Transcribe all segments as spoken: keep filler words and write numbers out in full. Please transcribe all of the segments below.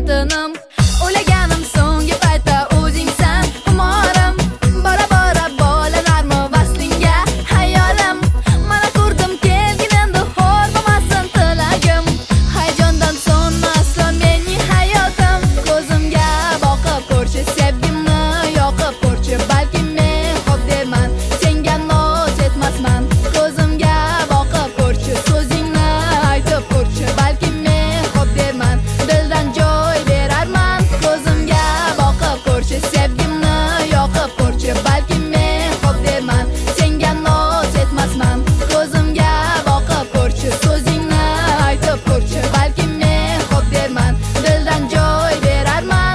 xotinim. O'ylaganim so'nggi paytda o'zingsan umorim. Bora bora bolanarmi vaslingga hayolim. Mana ko'rdim kelgin endi xo'r bo'lmasin tilagim. Hayajondan so'nmasin mening hayotim. Ko'zimga boqib ko'rchi sevgimni yoqib ko'rchi, balki men xo'p derman senga noz etmasman. Ko'zimga boqib ko'rchi, so'zingni aytib ko'rchi, balki men xo'p derman dildan joy berarman. Ko'zimga boqib ko'rchi, sevgimni yoqib ko'rchi, balki men xo'p derman senga noz etmasman. Ko'zimga boqib ko'rchi, so'zingni aytib ko'rchi, balki men xo'p derman dildan joy berarman.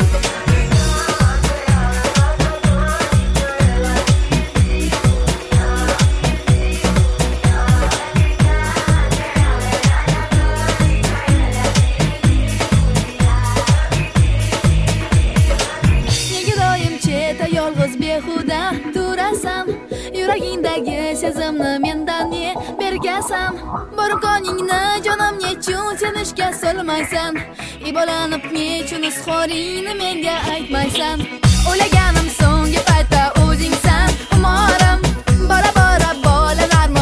Nega doim chetda yolg'iz behuda turasan? Yuragingdagi sezimni mendan ne bergasan? Bor qoningni jonim nechun sen ishga solmaysan? Ibolanib nechun izhoringni menga aytmaysan? O'ylaganim so'nggi paytda o'zingsan umorim. Bora bora bolanarmi